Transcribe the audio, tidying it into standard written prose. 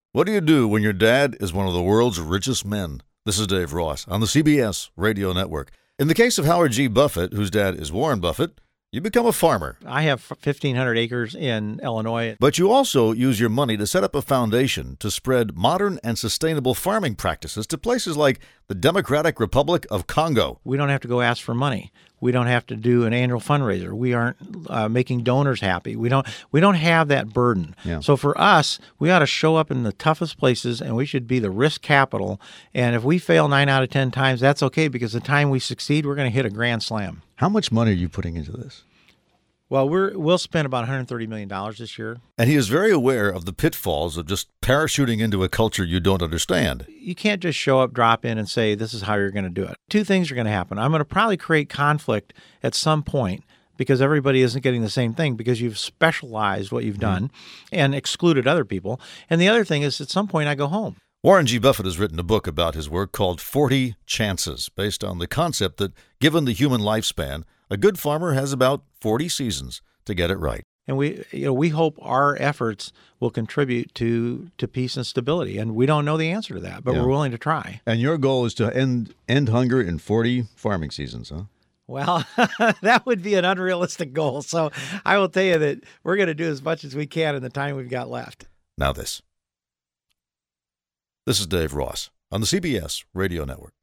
What do you do when your dad is one of the world's richest men? This is Dave Ross on the CBS Radio Network. In the case of Howard G. Buffett, whose dad is Warren Buffett, you become a farmer. I have 1,500 acres in Illinois. But you also use your money to set up a foundation to spread modern and sustainable farming practices to places like the Democratic Republic of Congo. We don't have to go ask for money. We don't have to do an annual fundraiser. We aren't making donors happy. We don't have that burden. Yeah. So for us, we ought to show up in the toughest places, and we should be the risk capital. And if we fail 9 out of 10 times, that's okay, because the time we succeed, we're going to hit a grand slam. How much money are you putting into this? Well, we'll spend about $130 million this year. And he is very aware of the pitfalls of just parachuting into a culture you don't understand. You can't just show up, drop in, and say, this is how you're going to do it. Two things are going to happen. I'm going to probably create conflict at some point because everybody isn't getting the same thing because you've specialized what you've done and excluded other people. And the other thing is, at some point, I go home. Warren G. Buffett has written a book about his work called 40 Chances, based on the concept that, given the human lifespan, a good farmer has about 40 seasons to get it right. And we hope our efforts will contribute to peace and stability. And we don't know the answer to that, but we're willing to try. And your goal is to end hunger in 40 farming seasons, huh? Well, that would be an unrealistic goal. So I will tell you that we're going to do as much as we can in the time we've got left. Now this. This is Dave Ross on the CBS Radio Network.